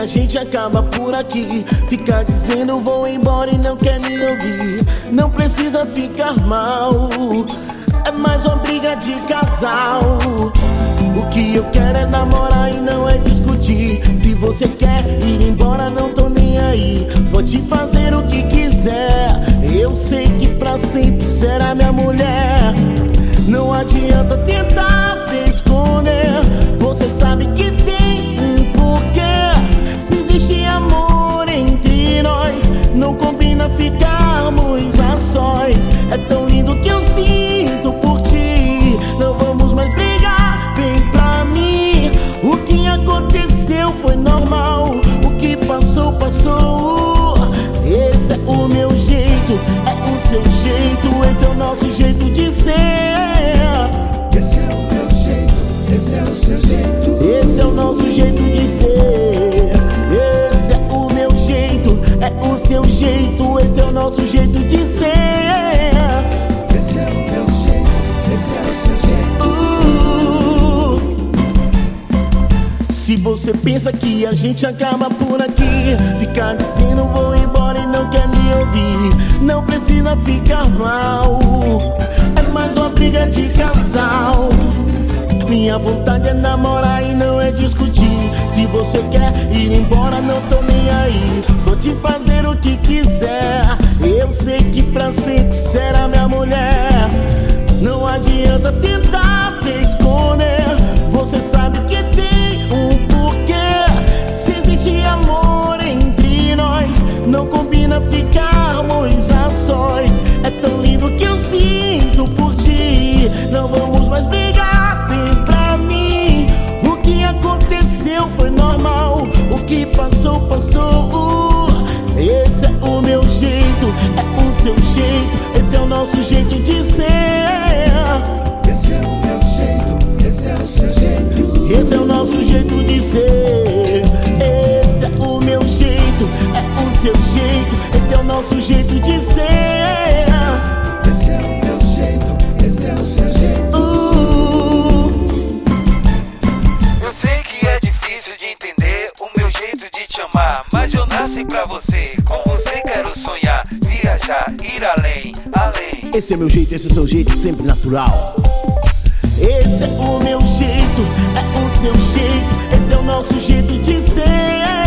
a gente acaba por aqui. Fica dizendo vou embora e não quer me ouvir. Não precisa ficar mal, é mais uma briga de casal. O que eu quero é namorar e não é discutir. Se você quer ir embora, não tô nem aí. Pode fazer o que quiser, eu sei que pra sempre será minha mulher. Não adianta tentar se esconder, você sabe que tem um porquê. Se existe amor entre nós, não combina ficarmos a sós. É tão lindo que eu sinto por ti. Não vamos mais brigar, vem pra mim. O que aconteceu foi normal, o que passou, passou. Esse é o meu jeito, é o seu jeito, esse é o nosso jeito de ser. Esse é o meu jeito, esse é o seu jeito. Esse é o nosso jeito de ser. Esse é o meu jeito, é o seu jeito, esse é o nosso jeito de ser. Esse é o meu jeito, esse é o seu jeito. Se você pensa que a gente acaba por aqui, ficar dizendo vou embora e não quer me ouvir, não precisa ficar mal, é mais uma briga de casal. Minha vontade é namorar e não é discutir. Se você quer ir embora, não tô nem aí. Vou te fazer o que quiser, eu sei que pra sempre será minha mulher. Não adianta tentar se esconder, você sabe que tem um porquê. Se existe amor entre nós, não combina ficarmos a sós. É tão lindo que eu sinto por ti. Não vamos mais brigar, vem pra mim. O que aconteceu foi normal, o que passou, passou. Esse é o meu jeito, é o seu jeito, esse é o nosso jeito de ser. Esse é o meu jeito, esse é o seu jeito. Esse é o nosso jeito de ser. Esse é o meu jeito, é o seu jeito, esse é o nosso jeito de ser. Esse é o meu jeito, esse é o seu jeito. Eu sei que é difícil de entender o meu jeito de te amar, mas eu nasci pra você, com você quero sonhar, viajar, ir além, além. Esse é meu jeito, esse é o seu jeito, sempre natural. Esse é o meu jeito, é o seu jeito, esse é o nosso jeito de ser.